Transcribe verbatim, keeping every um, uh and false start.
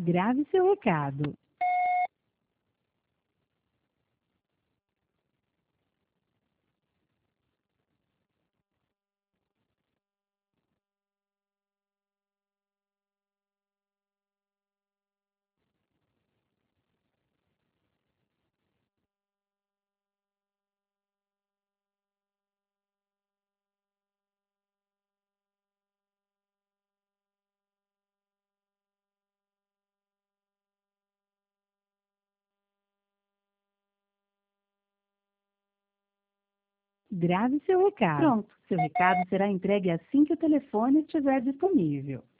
Grave seu recado. Grave seu recado. Pronto, seu recado será entregue assim que o telefone estiver disponível.